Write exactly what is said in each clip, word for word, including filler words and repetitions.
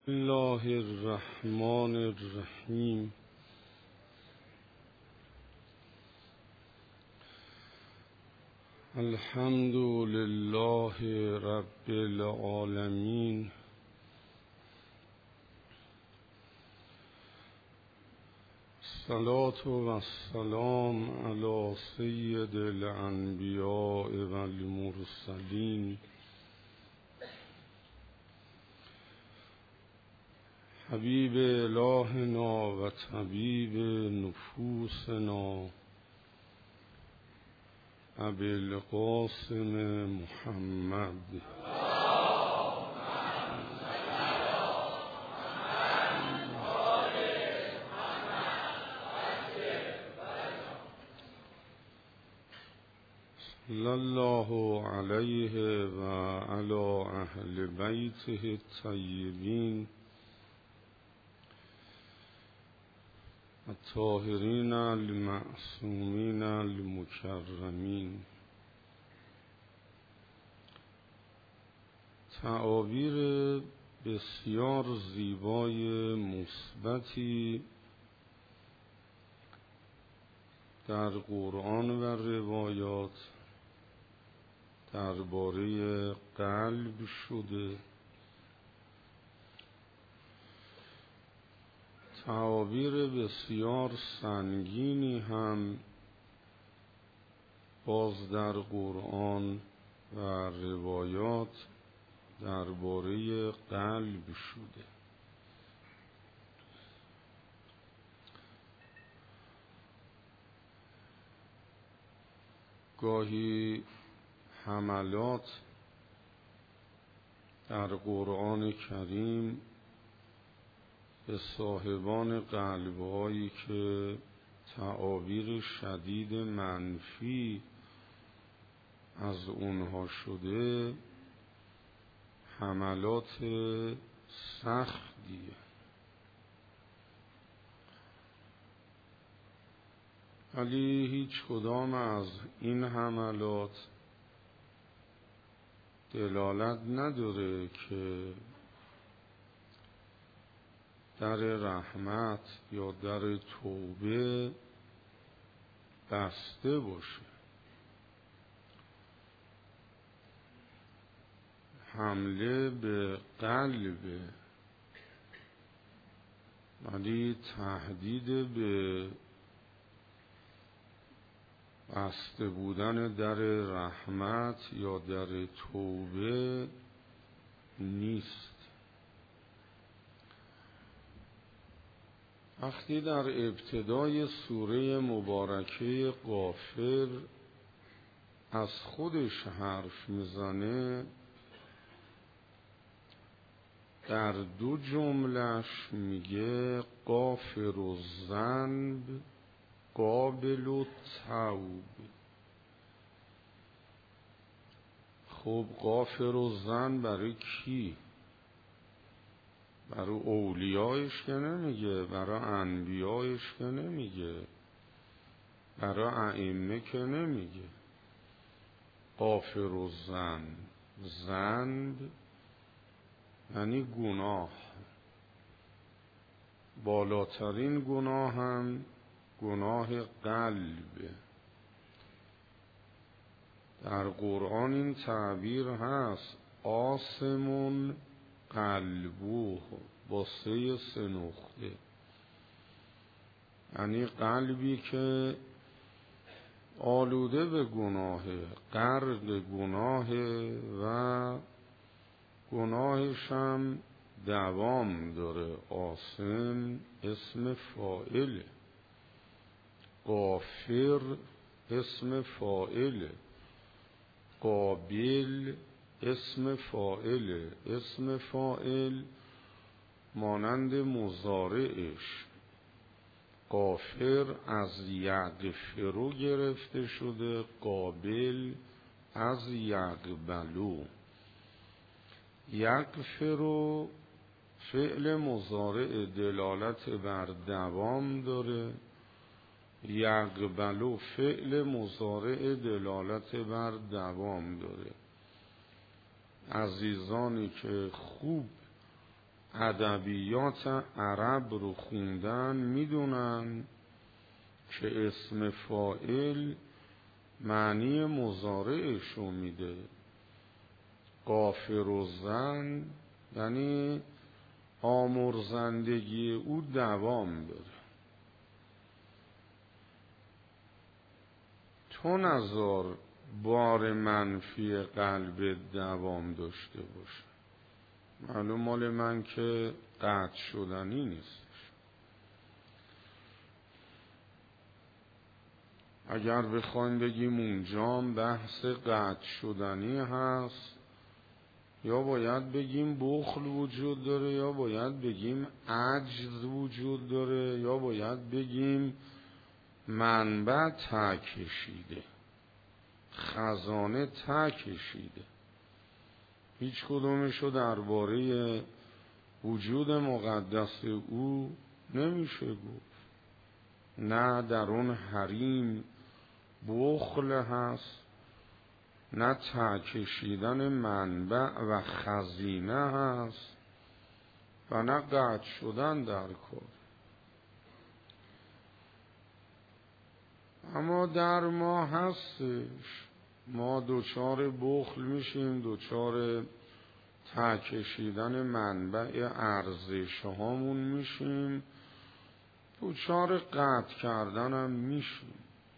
بسم الله الرحمن الرحیم. الحمد لله رب العالمین. الصلاة و السلام علی سید الانبیاء و المرسلین حبیب الهنا و طبیب نفوسنا ابی القاسم محمد. صلی الله علیه و علی اهل بیته الطیبین الطاهرین المعصومین المکرمین. تعابیر بسیار زیبای مثبتی در قرآن و روایات درباره قلب شده. تعابیر بسیار سنگینی هم باز در قرآن و روایات درباره قلب شده. گاهی حملات در قرآن کریم به صاحبان قلب‌هایی که تعابیر شدید منفی از اونها شده حملات سختیه، ولی هیچ کدام از این حملات دلالت نداره که در رحمت یا در توبه بسته باشه. حمله به قلبه، ولی تهدید به بسته بودن در رحمت یا در توبه نیست. وقتی در ابتدای سوره مبارکه غافر از خودش حرف میزنه، در دو جملش میگه غافر الذنب قابل التوب. خب غافر الذنب برای کی؟ برای اولیایش که نمیگه، برای انبیایش که نمیگه، برای ائمه که نمیگه. غافر الذنب، ذنب یعنی گناه. بالاترین گناه هم گناه قلبه. در قرآن این تعبیر هست آسمون قلبوه با سه سه نقطه، یعنی قلبی که آلوده به گناه، غرق گناه و گناهش هم دوام داره. آسم اسم فاعله، غافر اسم فاعله، قابل اسم فاعل. اسم فاعل مانند مضارعش. غافر از یغفرو گرفته شده، قابل از یقبلو. یغفرو فعل مضارع دلالت بر دوام داره، یقبلو فعل مضارع دلالت بر دوام داره. عزیزانی که خوب ادبیات عرب رو خوندن میدونن که اسم فاعل معنی مضارعش رو میده. غافر الظن یعنی آمرزندگی او دوام داره. تو نذار بار منفی قلب دوام داشته باشه. معلوم مال من که قطع شدنی نیستش. اگر بخوایم بگیم اونجام بحث قطع شدنی هست، یا باید بگیم بخل وجود داره، یا باید بگیم عجز وجود داره، یا باید بگیم منبع ته کشیده، خزانه ته کشیده. هیچ کدومشو درباره وجود مقدس او نمیشه گفت. نه در اون حریم بخل هست، نه ته کشیدن منبع و خزینه هست، و نه قطع شدن در کار. اما در ما هستش، ما دوچار بخل میشیم، دوچار ته کشیدن منبع ارزش هامون میشیم، دوچار قطع کردن هم میشیم.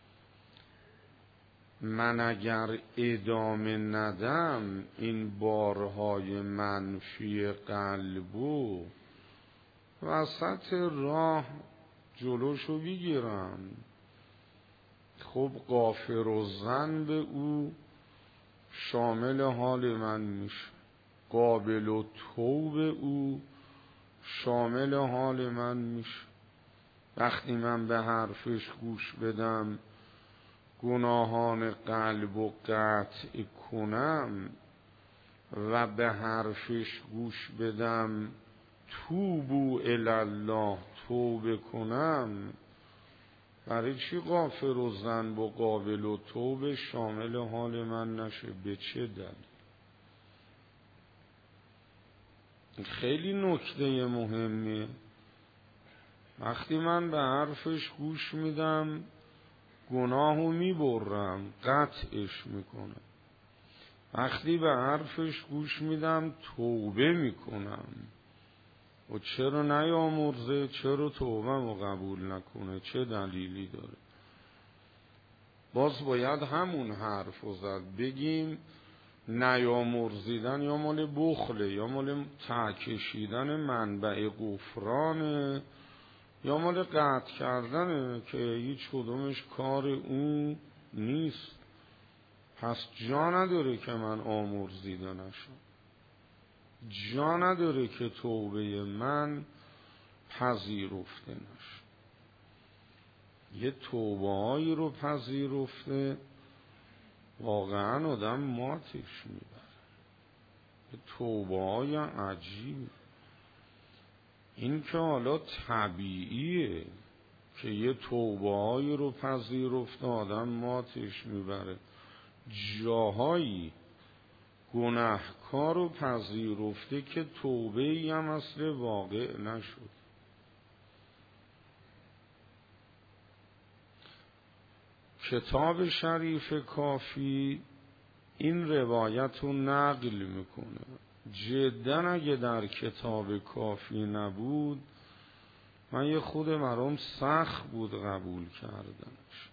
من اگر ادامه ندم این بارهای منفی قلبو، وسط راه جلوشو بگیرم. خب غافر الظن به او شامل حال من میشه، قابل و توب او شامل حال من میشه. وقتی من به حرفش گوش بدم، گناهان قلب و قطع کنم و به حرفش گوش بدم، توبوا الی الله توبه کنم، برای چی غافر الظن و قابل و توب شامل حال من نشه؟ به چه دلیل؟ خیلی نکته مهمیه. وقتی من به حرفش گوش میدم، گناهو میبرم، قطعش میکنم. وقتی به حرفش گوش میدم، توبه میکنم. و چرا نیامرزه؟ چرا توبه رو قبول نکنه؟ چه دلیلی داره؟ باز باید همون حرف رو زد. بگیم نیامرزیدن یا مال بخله، یا مال ته کشیدن منبع غفرانه، یا مال قطع کردنه که هیچ کدومش کار اون نیست. پس جا نداره که من آمرزیده نشم، جا نداره که توبه من پذیرفته نشه. یه توبه هایی رو پذیرفته واقعا آدم ماتش میبره. یه توبه های عجیب. این که حالا طبیعیه که یه توبه هایی رو پذیرفته آدم ماتش میبره. جاهایی گناهکار رو پذیرفته که توبه ای هم اصل واقع نشد. کتاب شریف کافی این روایت رو نقل میکنه. جدا اگه در کتاب کافی نبود، من یه خود مرام سخت بود قبول کردنش.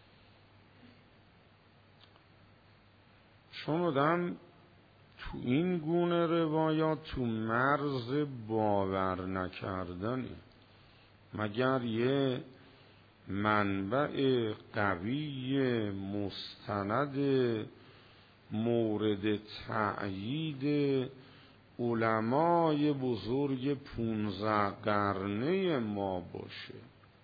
چون آدم تو این گونه روایات تو مرز باور نکردنه. مگر یه منبع قوی مستند مورد تأیید علمای بزرگ پونزده قرنه ما باشه.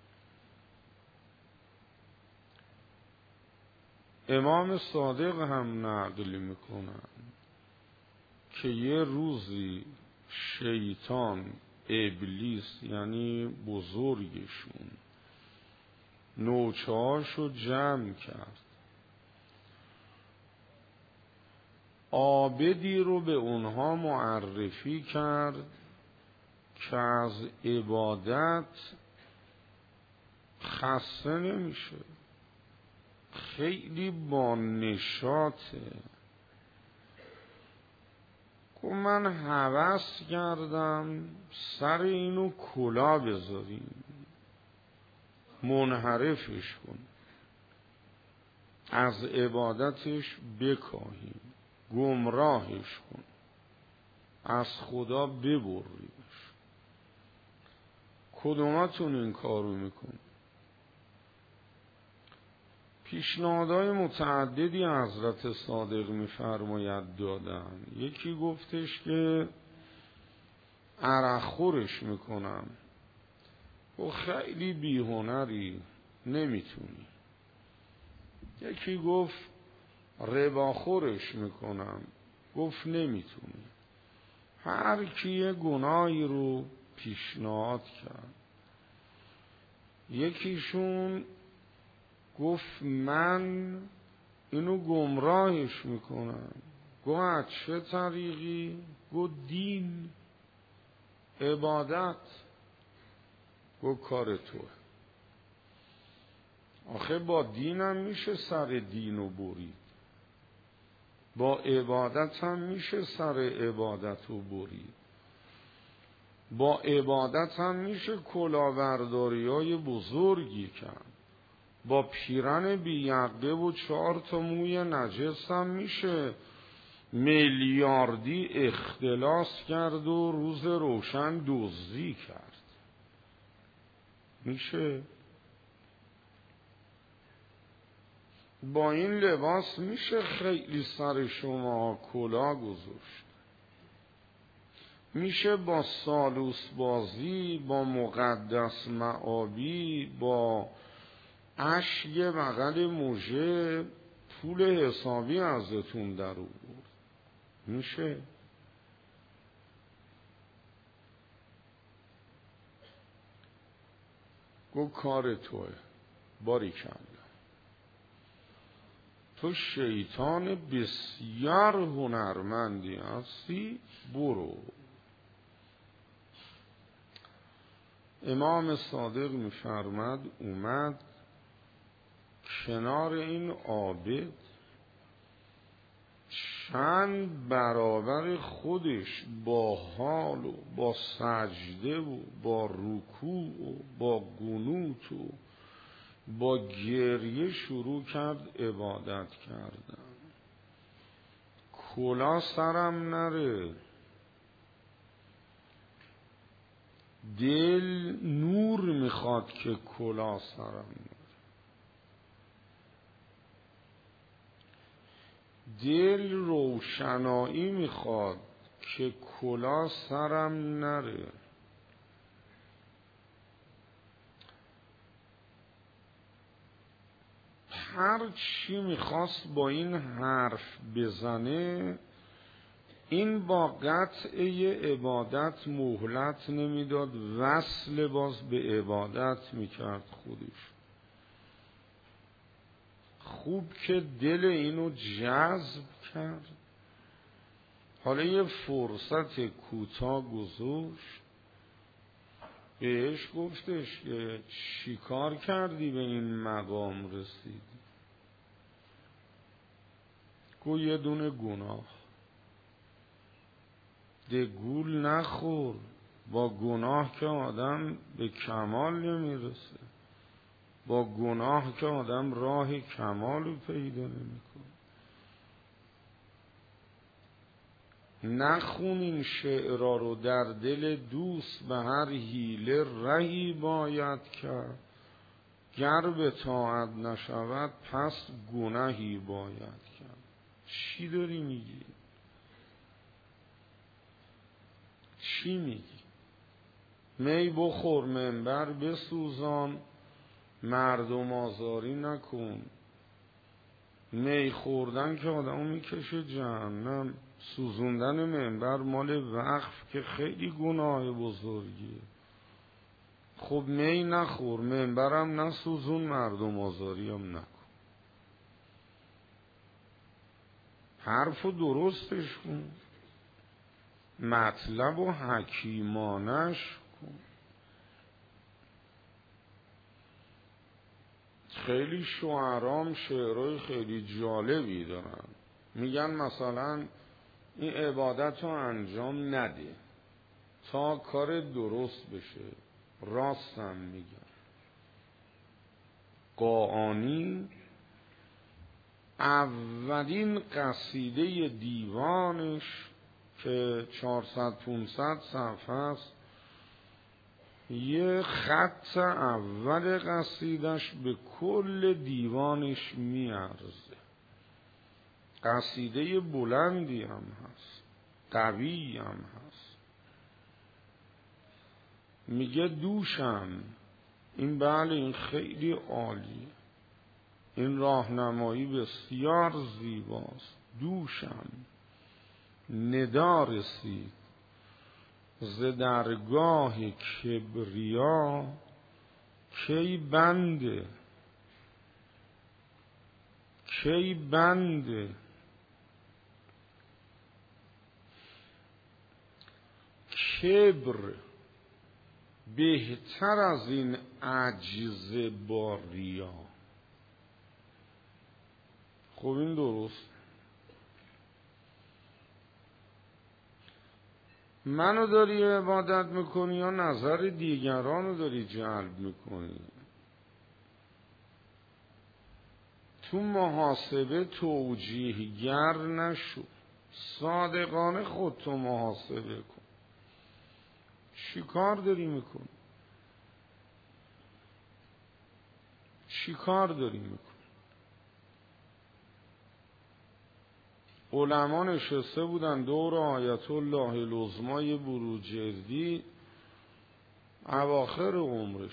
امام صادق هم نقل میکنن که یه روزی شیطان، ابلیس یعنی بزرگشون، نوچه‌هاشو جمع کرد، عابدی رو به اونها معرفی کرد که از عبادت خسته نمیشه، خیلی با نشاطه. که من هوس کردم سر اینو کلا بذاریم، منحرفش کن، از عبادتش بکاهیم، گمراهش کن، از خدا ببریمش. کدوماتون این کارو میکن؟ پیشنهادهای متعددی حضرت صادق میفرماید دادن. یکی گفتش که عرق خورش میکنم، و خیلی بیهنری نمیتونی. یکی گفت ربا خورش میکنم، گفت نمیتونی. هر کی یه گناهی رو پیشنهاد کرد. یکیشون گفت من اینو گمراهش میکنم. گفت از چه طریقی؟ گفت دین، عبادت. گفت کار توه. آخه با دینم میشه سر دینو برید، با عبادت هم میشه سر عبادتو برید، با عبادت هم میشه کلاورداری های بزرگی کرد، با پیرن بیعقه و چهار تا موی نجس هم میشه میلیاردی اختلاس کرد و روز روشن دزدی کرد. میشه با این لباس میشه خیلی سر شما کلا گذاشت. میشه با سالوس بازی، با مقدس معابی، با اشک بغل موژه پول حسابی ازتون در آورد. میشه. گو کار توه، باریکلا، تو شیطان بسیار هنرمندی هستی، برو. امام صادق می‌فرماد اومد کنار این عابد، چند برابر خودش با حال و با سجده و با رکوع و با قنوت و با گریه شروع کرد عبادت کردن. کلا سرم نره، دل نور میخواد که کلا سرم نره، دل روشنایی میخواد که کلا سرم نره. هر چی میخواست با این حرف بزنه، این با قطعه عبادت مهلت نمیداد، وصل باز به عبادت میکرد خودش. خوب که دل اینو جذب کرد. حالا یه فرصت کوتاه گذاشت، بهش گفتش که چی کار کردی به این مقام رسیدی؟ گو یه دونه گناه. ده گول نخور، با گناه که آدم به کمال نمیرسه، با گناه که آدم راه کمال رو پیدا نمیکنه. نخون این شعرها رو، در دل دوست به هر حیله رهی باید کرد، گر به طاعت نشود پس گناهی باید کرد. چی داری میگی؟ چی میگی؟ می بخور، منبر بسوزان، مردم آزاری نکن. می خوردن که آدمو میکشه جهنم، سوزوندن منبر مال وقف که خیلی گناه بزرگیه. خب می نخور، منبرم نسوزون، مردم آزاری هم نکن. حرفو درستش کن. مطلب و حکیمانش کن. خیلی شعرام شعرهای خیلی جالبی دارن، میگن مثلا این عبادت رو انجام نده تا کار درست بشه. راستم میگن. قاآنی اولین قصیده دیوانش که چهارصد پانصد صفحه است، یه خط اول قصیدش به کل دیوانش میارزه. قصیده بلندی هم هست، قوی هم هست. میگه دوشم، این بله این خیلی عالیه، این راهنمایی بسیار زیباست. دوشم ندا رسید ز درگاه کبریا، کی بنده کی بنده کبر بهتر از این عجز با ریا. خب این درست. منو داری عبادت میکنی یا نظر دیگرانو داری جلب میکنی؟ تو محاسبه توجیهگر نشو، صادقانه خودتو محاسبه کن. چی کار داری میکنی؟ چی کار داری میکنی؟ علما نشسته بودن دور آیت الله العظمای بروجردی اواخر عمرش،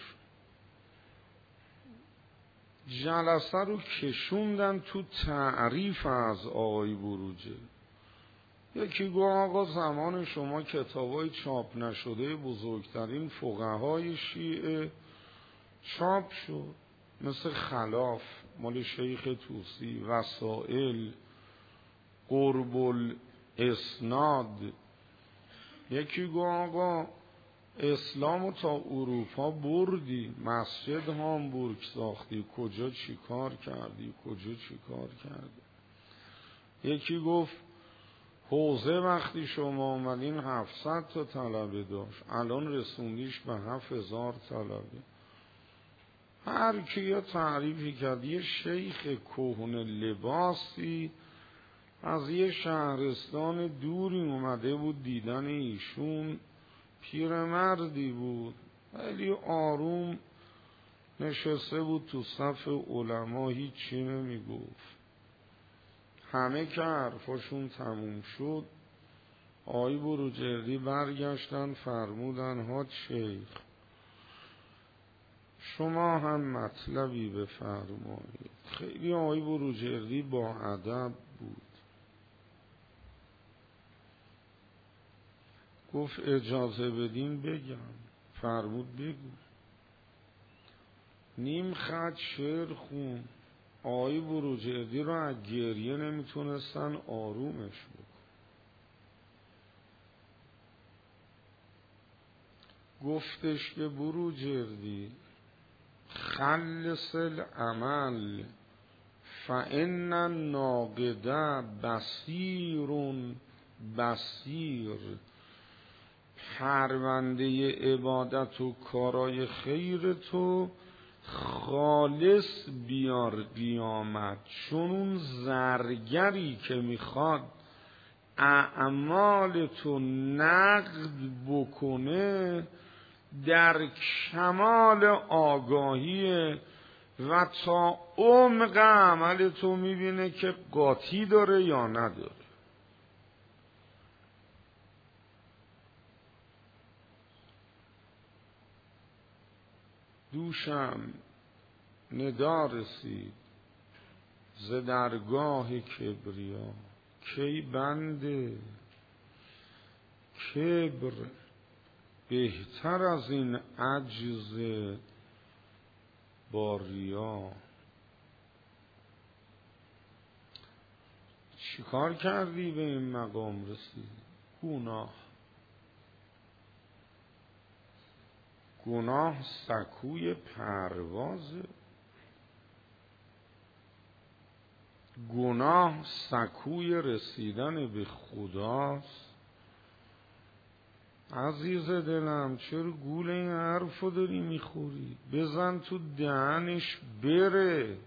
جلسه رو کشوندن تو تعریف از آقای بروجردی. یکی گفت آقا زمان شما کتابای چاپ نشده بزرگترین فقهای شیعه چاپ شد، مثل خلاف مال شیخ طوسی، وسائل، قرب الاسناد. یکی گفت آقا اسلامو تا اروپا بردی، مسجد هامبورگ ساختی، کجا چی کار کردی، کجا چی کار کردی. یکی گفت حوزه وقتی شما اومدین هفتصد تا طلبه داشت، الان رسوندیش به هفت هزار طلبه. هر کی یا تعریفی کرد. یه شیخ کهنه لباسی از یه شهرستان دوری اومده بود دیدن ایشون، پیرمردی بود خیلی آروم نشسته بود تو صف علما، هیچی نمی گفت. همه که حرفاشون تموم شد آقای بروجردی برگشتن فرمودن حاج شیخ شما هم مطلبی بفرمایید. خیلی آقای بروجردی با ادب بود. گفت اجازه بدین بگم. فرمود بگو. نیم خط شعر خون. آقای بروجردی رو از گریه نمیتونستن آرومش بکن. گفتش که بروجردی خلص العمل فان الناقد بصیر بصیر. پرونده عبادت و کارای خیر تو خالص بیار قیامت، چون اون زرگری که میخواد اعمال تو نقد بکنه در کمال آگاهیه و تا عمق عمل تو میبینه که قاطی داره یا نداره. دوشم ندا رسید ز درگاه کبریا، کی بنده کبر بهتر از این عجز با ریا. چی کار کردی به این مقام رسید؟ گناه. گناه سکوی پروازه، گناه سکوی رسیدن به خداست. عزیز دلم چرا گول این حرفو داری میخوری؟ بزن تو دهنش بره.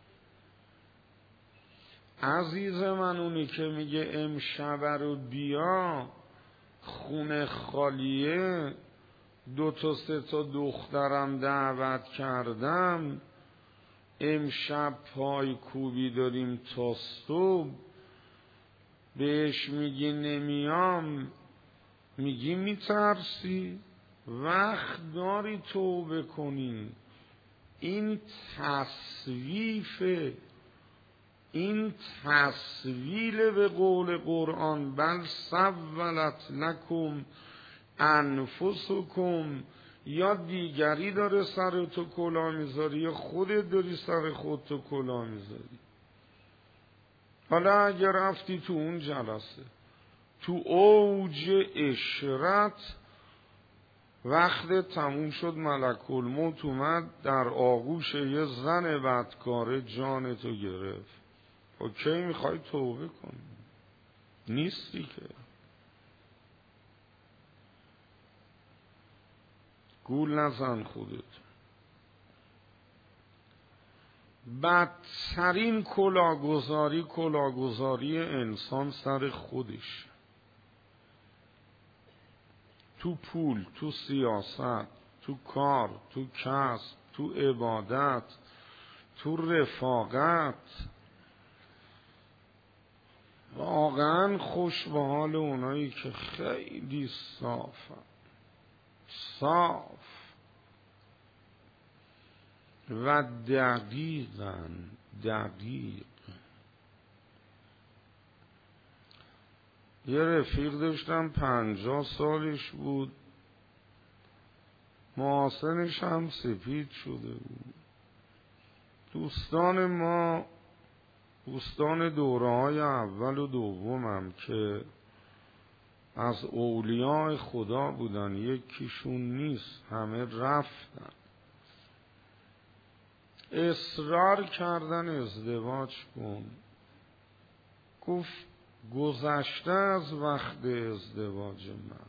عزیز من اونی که میگه امشب رو بیا خونه خالیه، دو تا سه تا دخترم دعوت کردم، امشب پای کوبی داریم تا صبح، بهش میگی نمیام، میگی میترسی؟ وقت داری توبه کنی. این تصویفه، این تسویل به قول قرآن. بل سولت لکم انفسکم، یا دیگری داره سر تو کلاه میذاری یا خودت داری سر خود تو کلاه میذاری. حالا اگر رفتی تو اون جلسه تو اوج اشرت، وقت تموم شد ملک الموت اومد در آغوش یه زن بدکاره جان تو گرفت، و کی میخوای توبه کنی؟ نیستی که. گول نزن خودت. بدترین کلاهگذاری کلاهگذاری انسان سر خودش، تو پول، تو سیاست، تو کار، تو کسب، تو عبادت، تو رفاقت. واقعا خوش به حال اونایی که خیلی صافن، صاف و دقیقاً دقیق. یه رفیق داشتم پنجاه سالش بود، محاسنش هم سپید شده بود. دوستان ما، دوستان دوره های اول و دومم که از اولیاء خدا بودن، یکیشون نیست، همه رفتن. اصرار کردن ازدواج کن. گفت گذشته از وقت ازدواج من.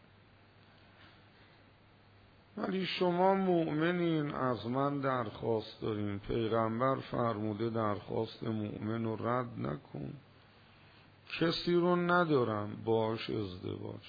ولی شما مؤمنین، از من درخواست دارین. پیغمبر فرموده درخواست مؤمن رو رد نکن. کسی رو ندارم باش ازدواج.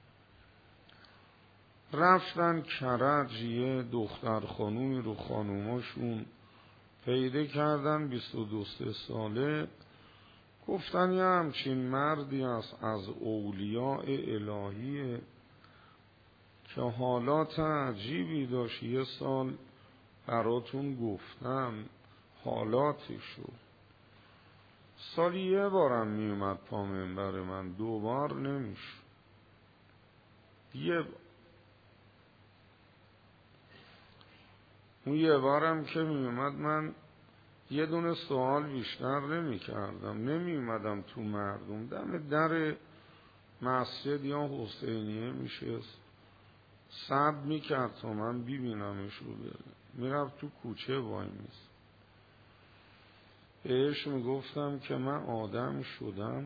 رفتن کرج، یه دختر خانومی رو خانوماشون پیدا کردن، بیست و دو سه ساله. گفتن یه همچین مردی است از اولیاء الهیه که حالات عجیبی داشت، یه سال براتون گفتم حالاتشو. سالی یه بارم میومد پا منبر من، دو بار نمیشه. یه اون یه بارم که میومد من یه دونه سوال بیشتر نمی کردم، نمی اومدم تو مردم، دم در مسجد یا حسینیه میشست، صبر میکرد تا من ببینمش رو بره. میرفت تو کوچه وای میست. بهش میگفتم که من آدم شدم،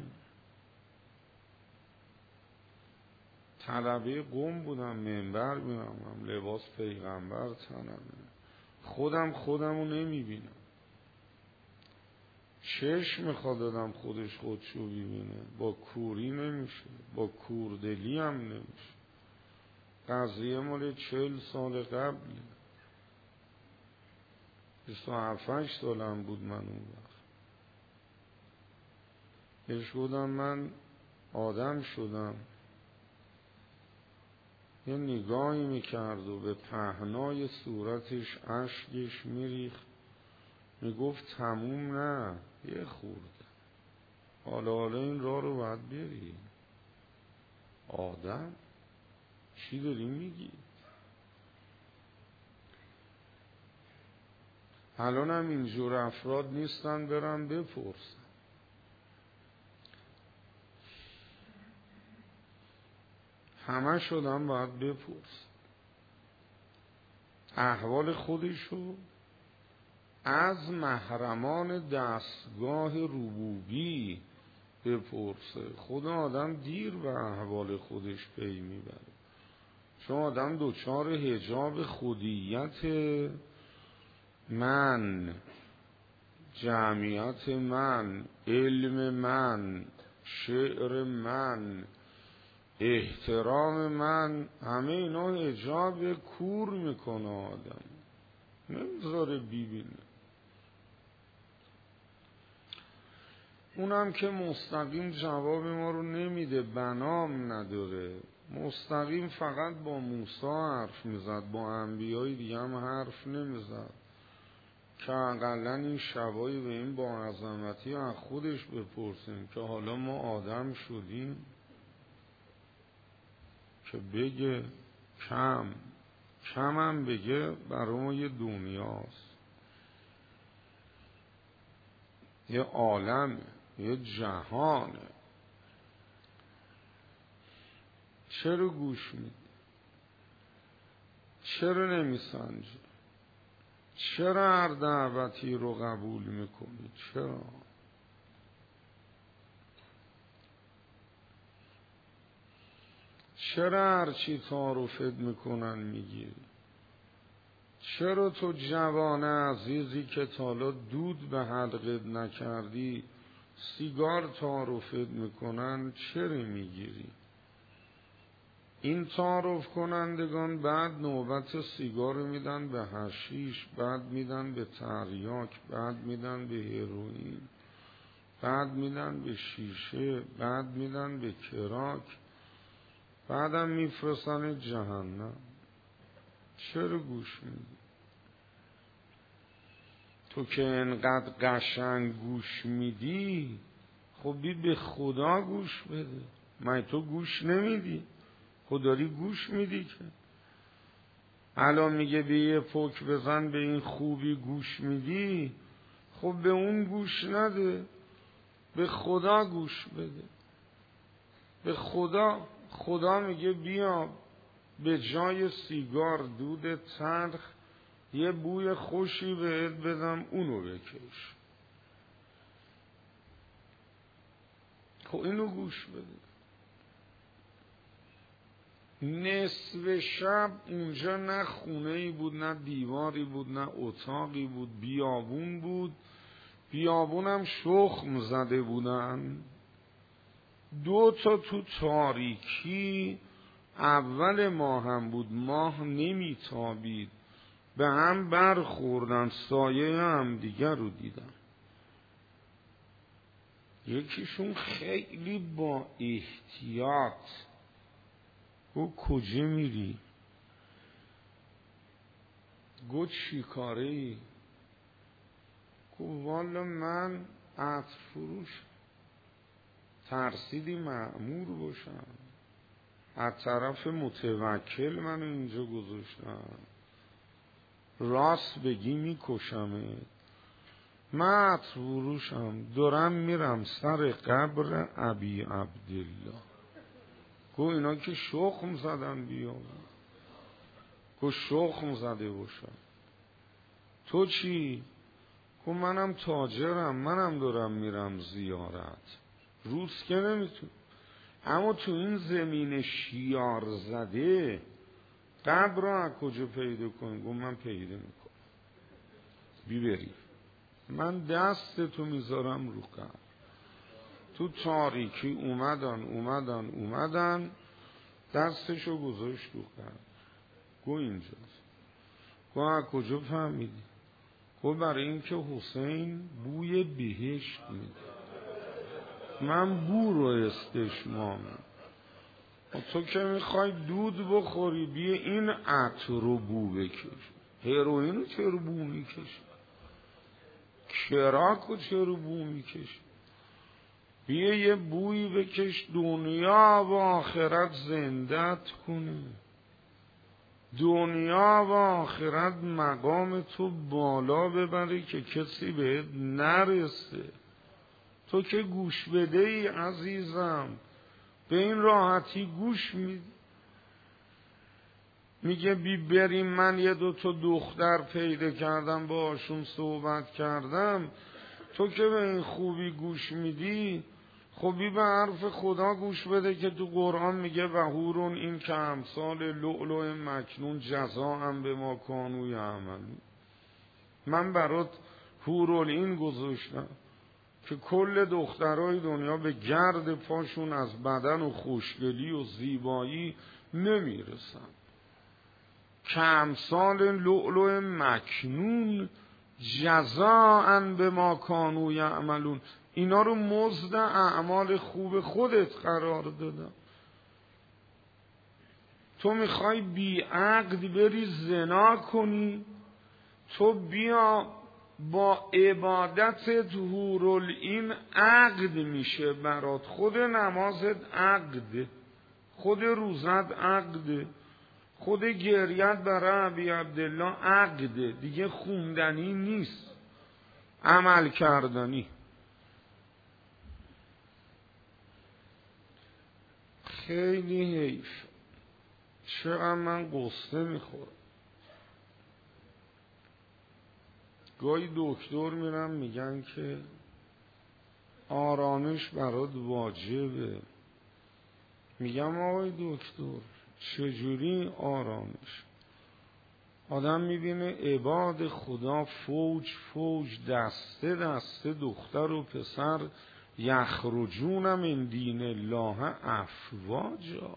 طلبه قم بودم، منبر میرم، لباس پیغمبر تنمه، خودم خودم رو نمیبینم. چشم میخواد دادم خودش خودشو ببینه، با کوری نمیشه، با کوردلی هم نمیشه. قضیه مال چهل سال قبل، بیست و هفت سالم بود من اون وقت. بهش بودم من آدم شدم. یه نگاهی میکرد و به پهنای صورتش اشکش میریخت، میگفت تموم نه، یه خورده، حالا حالا این راه رو باید بری. آدم چی داری میگی؟ الان هم اینجور افراد نیستن برم بپرسن. همه شدم باید بپرس. احوال خودشو از محرمان دستگاه ربوبی بپرسه. خود آدم دیر به احوال خودش پی میبره، چون آدم دوچار حجاب خودیت من، جمعیت من، علم من، شعر من، احترام من، همه اینا حجاب کور میکنه آدم، نمیذاره ببینه. اونم که مستقیم جواب ما رو نمیده، بنام نداره، مستقیم فقط با موسی حرف میزد، با انبیای دیگه هم حرف نمیزد که اقلا این شبایی به این با عظمتی از خودش بپرسیم که حالا ما آدم شدیم، که بگه کم کم هم بگه برای ما یه دنیاست، یه عالمه، یه جهانه. چرا گوش میدی؟ چرا نمیسنجی؟ چرا هر دعوتی رو قبول میکنی؟ چرا؟ چرا هر چی تعارفت میکنن میگیری؟ چرا تو جوان عزیزی که تالا دود به حلقت نکردی سیگار تعارفت میکنن چرا میگیری؟ این تعارف کنندگان بعد نوبت سیگار میدن به حشیش، بعد میدن به تریاک، بعد میدن به هروئین، بعد میدن به شیشه، بعد میدن به کراک، بعدم میفرستن جهنم. چرا گوش میدی؟ تو که انقدر قشنگ گوش میدی، خب بی به خدا گوش بده. من تو گوش نمیدی، خود داری گوش میدی که الان میگه به یه پک بزن به این خوبی گوش میدی، خب به اون گوش نده، به خدا گوش بده. به خدا. خدا میگه بیا به جای سیگار دود تلخ یه بوی خوشی بهت بدم، اونو بکش. خب اینو گوش بده. نصف شب اونجا نه خونه‌ای بود، نه دیواری بود، نه اتاقی بود، بیابون بود. بیابونم شخم زده بودن، دو تا تو تاریکی. اول ماه هم بود، ماه نمیتابید، به هم برخوردن، سایه هم دیگر رو دیدن. یکیشون خیلی با احتیاط گو کجا میری؟ گو چی کاره ای؟ گو والا من عطر فروش، ترسیدی مأمور باشم، از طرف متوکل منو اینجا گذاشتن، راست بگی میکشمه. من عطر فروشم، دارم میرم سر قبر ابی عبدالله. گو اینا که شخم زدن بیام، گو شخم زده باشم. تو چی؟ گو منم تاجرم، منم دارم میرم زیارت. روز که نمیتون، اما تو این زمین شیار زده قبر را از کجا پیدا کنی؟ گو من پیدا میکنم، بیبری. من دست تو میذارم رو قبر. تو تاریکی اومدن اومدن اومدن دستشو گذاشت رو قبر. گو اینجاست. گو از کجا فهمیدی؟ گو برای این که حسین بوی بهشت میده، من بو رو استشمامم. تو که میخوای دود بخوری بیا این عطر رو بو بکش. هروئین رو چرا بو میکشی؟ کراک رو چرا بو میکشی؟ بیا یه بوی بکش دنیا و آخرت زندت کنه، دنیا و آخرت مقام تو بالا ببری که کسی بهت نرسه. تو که گوش بده ای عزیزم، به این راحتی گوش میدی. میگه بی بریم، من یه دو تا دختر پیدا کردم باشون صحبت کردم، تو که به این خوبی گوش میدی، خب بی به حرف خدا گوش بده که تو قرآن میگه و حورون این که امثال لؤلؤ مکنون جزاء به ما کانوا یعملون. من برات حورالعین گذاشتم که کل دخترای دنیا به گرد پاشون از بدن و خوشگلی و زیبایی نمیرسن. که امثال لؤلؤ مکنون جزاء به ما کانوا یعملون. اینا رو مزد اعمال خوب خودت قرار دادم. تو میخوای بی عقد بری زنا کنی، تو بیا با عبادت حورالعین عقد میشه برات. خود نمازت عقده، خود روزت عقده، خود گریت برای ابی عبدالله عقده، دیگه خوندنی نیست، عمل کردنی. خیلی حیف، چقدر من قصه میخورم. گاهی دکتر میرم میگن که آرامش برات واجبه. میگم آقای دکتر چجوری آرامش؟ آدم میبینه عباد خدا فوج فوج، دسته دسته دختر و پسر یخرجون من دین الله افواجا.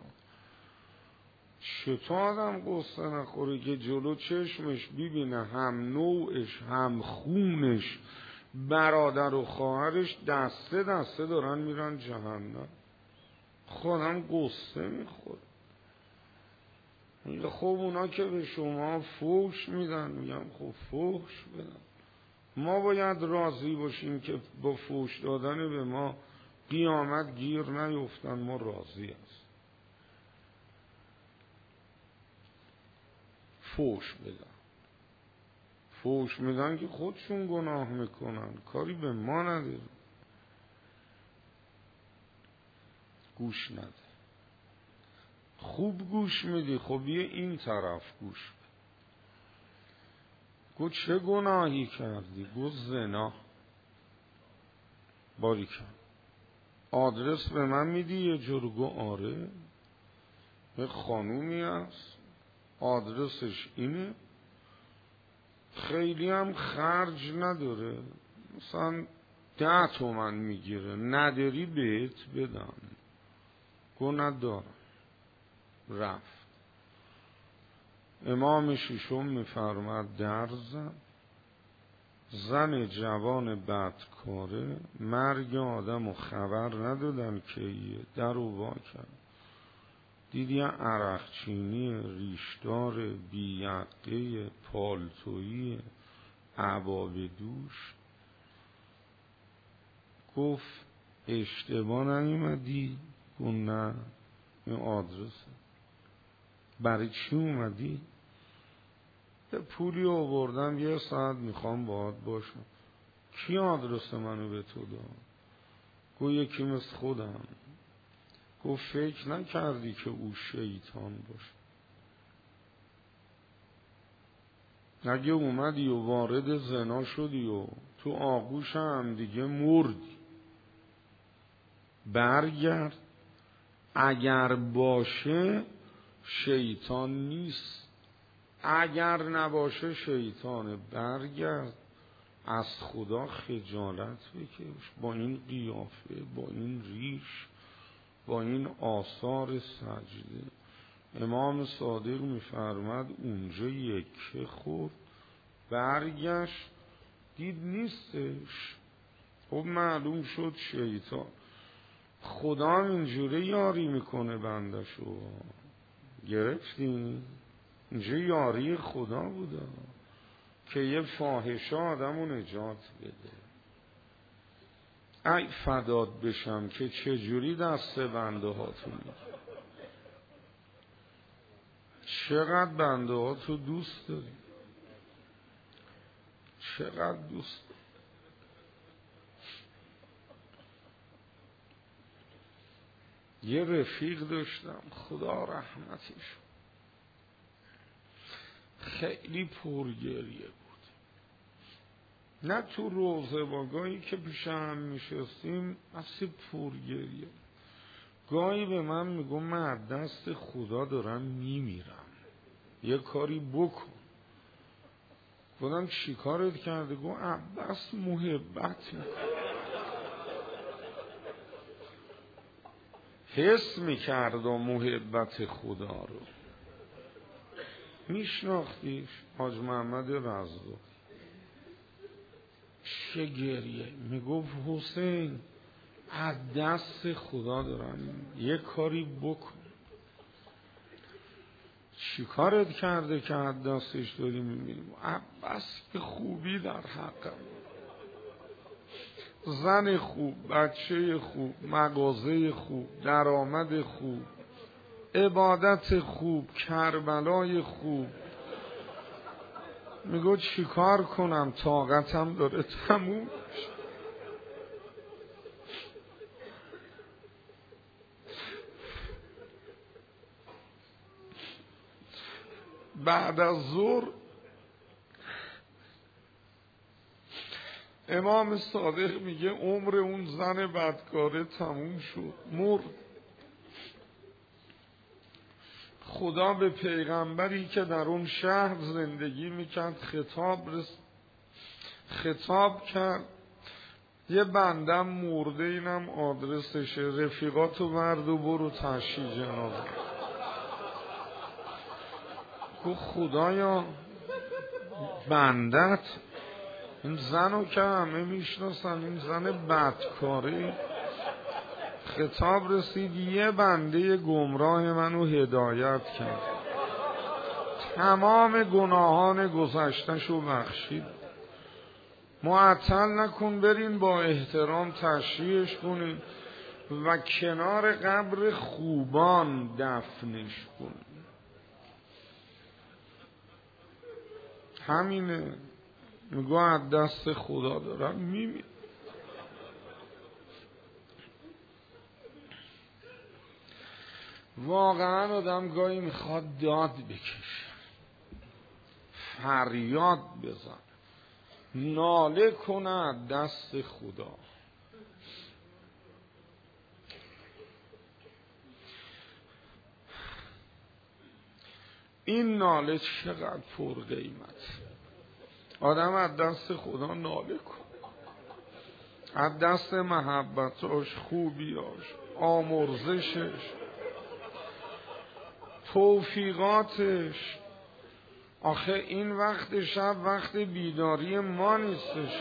چطور آدم قصه نخوره که جلو چشمش ببینه هم نوعش هم خونش برادر و خواهرش دسته دسته دارن میرن جهنم؟ خودم قصه میخوره. میگه خب اونا که به شما فوش میدن، میگم خب فوش بدن، ما باید راضی باشیم که با فوش دادن به ما قیامت گیر نیفتن، ما راضی هست. فوش بدن، فوش میدن که خودشون گناه میکنن، کاری به ما نداره. گوش نده. خوب گوش میدی، خب یه این طرف گوش بده. گو چه گناهی کردی؟ گو زنا. باریکن. آدرس به من میدی یه جور؟ گو آره. یه خانومی هست آدرسش اینه، خیلی هم خرج نداره، مثلا ده تومن میگیره، نداری بهت بدم. گو ندارم. رفت. امام ششم میفرماد در زن، زن جوان بدکاره، مرگ آدم و خبر ندادن کیه، در رو وا کرد، دید یه عرقچینی ریشدار بیعقه پالتویی عبا به دوش. گفت اشتباه نیومدی؟ گفت نه این آدرسه. برای چی اومدی؟ یه پولی آوردم یه ساعت میخوام باهات باشم. کی آدرس منو به تو داد؟ گفت یکی مثل خودم. گفت فکر نکردی که او شیطان باشه؟ اگه اومدی و وارد زنا شدی و تو آغوش هم دیگه مردی، برگرد. اگر باشه شیطان نیست، اگر نباشه شیطانه. برگرد، از خدا خجالت بکش. با این قیافه، با این ریش، با این آثار سجده. امام صادق میفرماد اونجا یکه خورد، برگشت دید نیستش. خب معلوم شد شیطان. خدا اینجوری یاری میکنه بندشو. گرفتین؟ اینجا یاری خدا بوده که یه فاحشه آدمو نجات بده. ای فدات بشم که چجوری دست بنده هاتون میگه. چقدر بنده هاتو دوست داری، چقدر دوست داری. یه رفیق داشتم خدا رحمتش، خیلی پرگریه بود. نه تو روضه باگاهی که پیش هم میشستیم اصلا پرگریه. گاهی به من میگم من از دست خدا دارم میمیرم، یه کاری بکن. گفتم چی کارت کرده؟ گفت بس محبت حس میکرد و محبت خدا رو میشناختیش. حاج محمد رزاقی چه گریه میگفت حسین از دست خدا دارم یه کاری بکن. چی کارت کرده که از دستش داری میبینیم؟ بس که خوبی در حقم، زن خوب، بچه خوب، مغازه خوب، درآمد خوب، عبادت خوب، کربلای خوب. میگو چی کار کنم؟ طاقتم داره تموم میشه. بعد از ظهر امام صادق میگه عمر اون زن بدکاره تموم شد، مرد. خدا به پیغمبری که در اون شهر زندگی میکرد خطاب رس... خطاب کرد یه بندم مرده، اینم آدرسشه، رفیقاتو برد و برو تشییع جنازه. گفت خدایا بندت این زنو که همه میشناسن، این زن بدکاری. خطاب رسید یه بنده گمراه منو هدایت کرد، تمام گناهان گذشته‌شو بخشید. معطل نکن، برین با احترام تشییعش کنین و کنار قبر خوبان دفنش کنین. همینه. میگو از دست خدا دارم میمیرم. واقعا آدم گاهی میخواد داد بکشه، فریاد بزن، ناله کنه از دست خدا. این ناله چقدر پر قیمت. آدم از دست خدا ناله کن، از دست محبتاش، خوبیاش، آمرزشش، توفیقاتش. آخه این وقت شب وقت بیداری ما نیستش.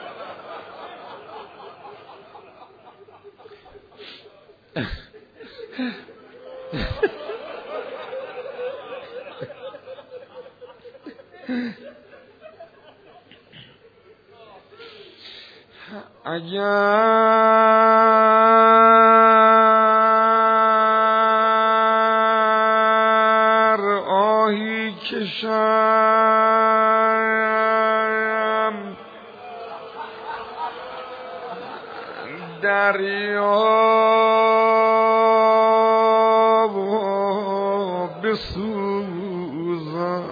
اگر آهی کشم دریا بسوزم،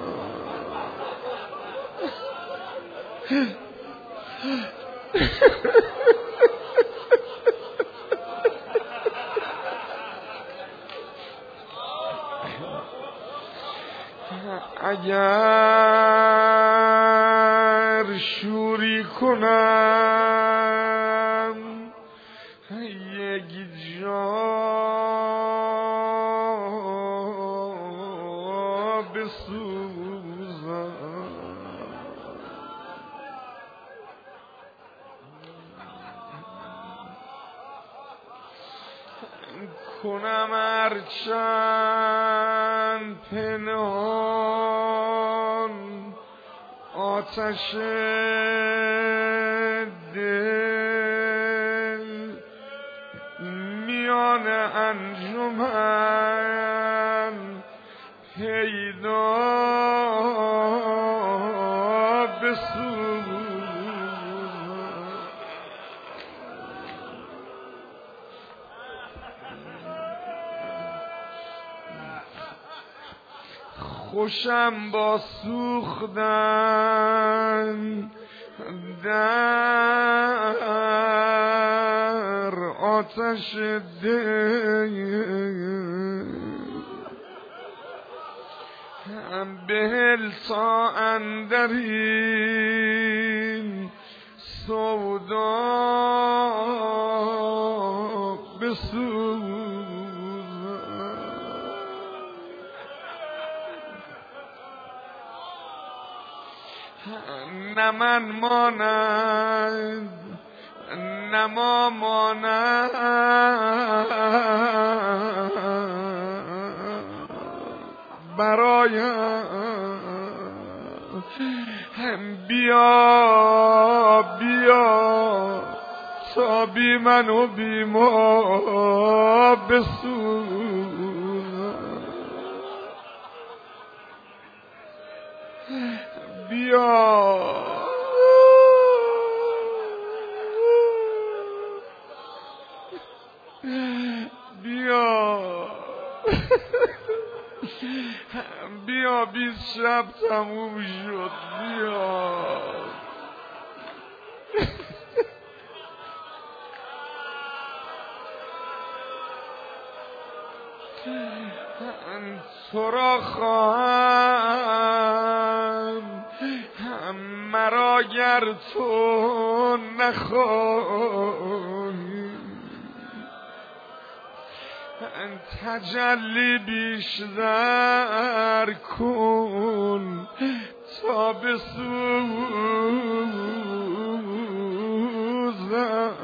اگر شوری کنم یک جا بسوزم، کنم ارچند پنهان آتش دل میان انجمن پیدا بسوزم. خوشم با سوختن در آتش دل بهل تا اندرین سودا بسوزم نه من مانند نه ما مانند برایم بیا بیا تا بی من و بی ما بسوزم بیا بیا بیا بیست شب تموم شد بیا تو را خواهم مرا گر تو نخواهی تجلی بیشتر کن تا بسوزم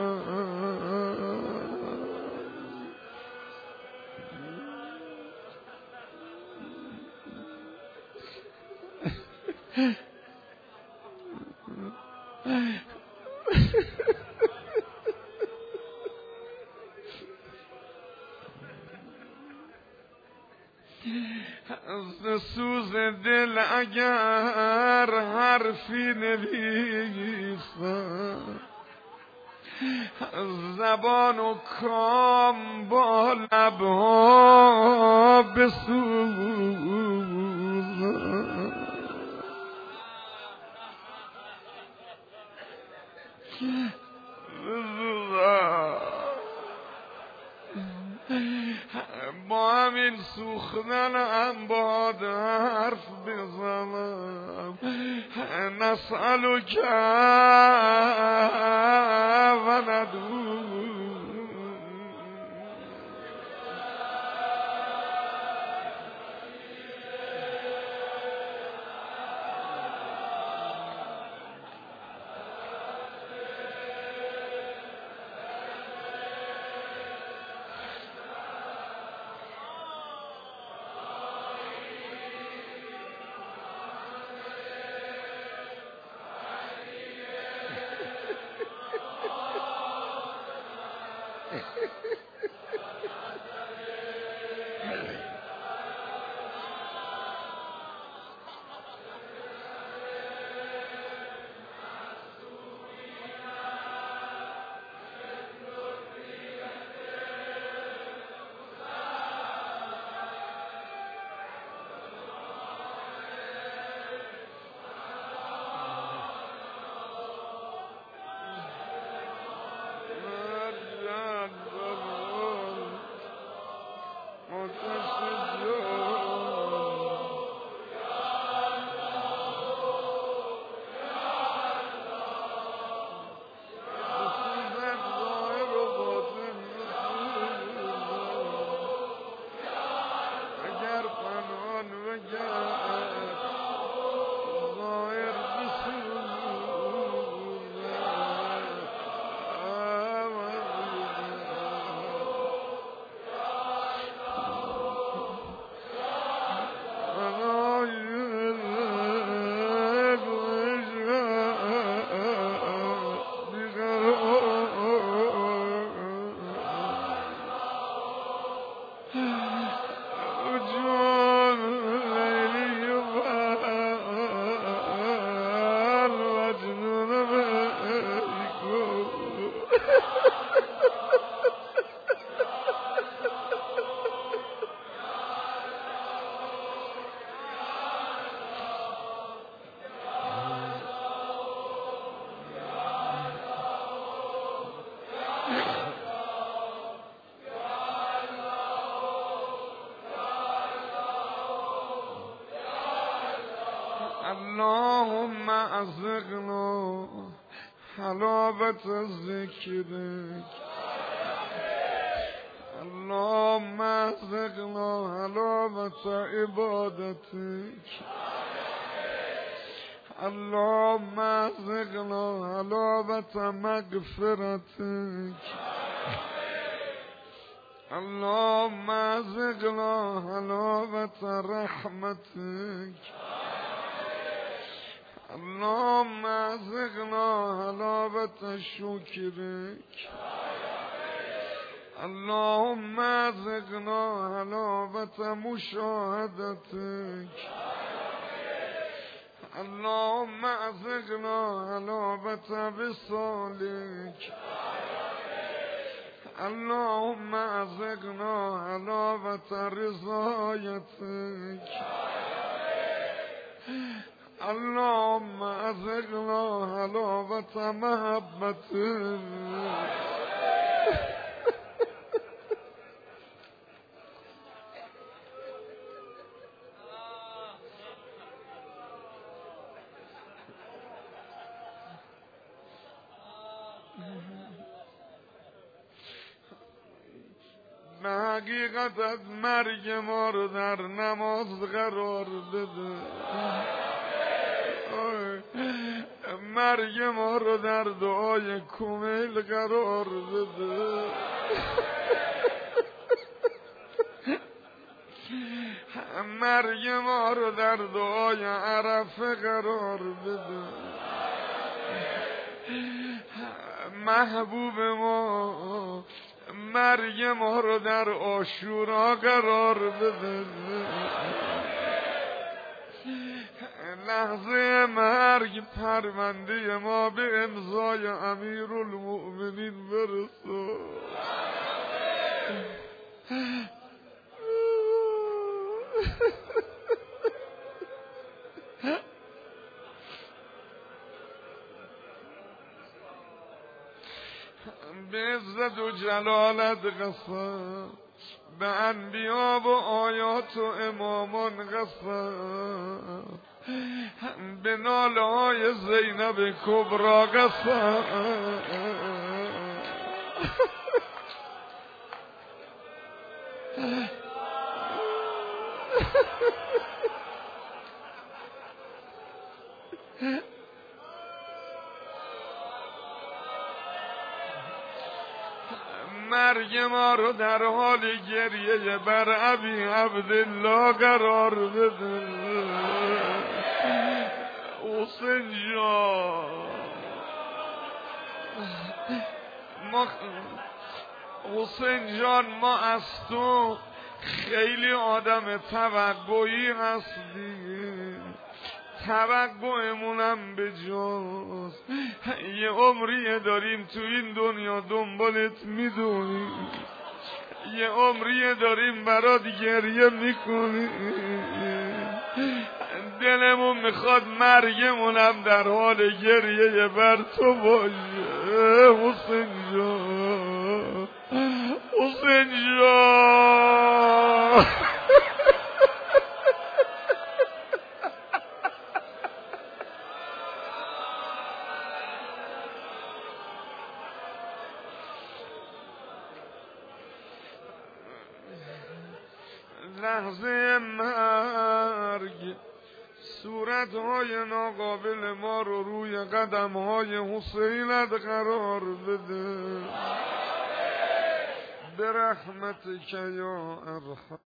از سوز دل اگر حرفی نویسم زبان و کام با لبها بسوزم با همین سوختن هم باید حرف بزنم نسألو که و ندو اللهم ازقنا حلاوت ذکرک اللهم ازقنا حلاوت عبادتک اللهم ازقنا حلاوت مغفرتک اللهم ازقنا حلاوت رحمتك اللهم ازقنا حلاوت شکرك اللهم ازقنا حلاوت مشاهدتك اللهم ازقنا حلاوت وصالك اللهم ازقنا حلاوت رضایتك اللهم ازقنا حلاوت محبتك به حقیقت مرگ ما رو در نماز قرار بده مرگ ما رو در دعای کمیل قرار بده مرگ ما رو در دعای عرفه قرار بده محبوب ما مرگ ما رو در عاشورا قرار بده لحظه مرگ پرونده ما به امضای امیرالمؤمنین برسه به عزت و جلالت قسم به انبیا و آیات و امامان قسم به ناله های زینب کبرا قسم مرگ ما رو در حال گریه بر ابی عبدالله قرار بده حسین جان ما حسین جان ما از تو خیلی آدم توقعی هستیم توقعمونم به جاست یه عمریه داریم تو این دنیا دنبالت میدونیم یه عمریه داریم برات گریه میکنیم دلمون میخواد مرگمونم در حال گریه بر تو باشه حسین جان حسین جان لحظه مرگ صورتهای ناقابل ما رو روی قدمهای حسینت قرار بده به رحمتک یا ارحم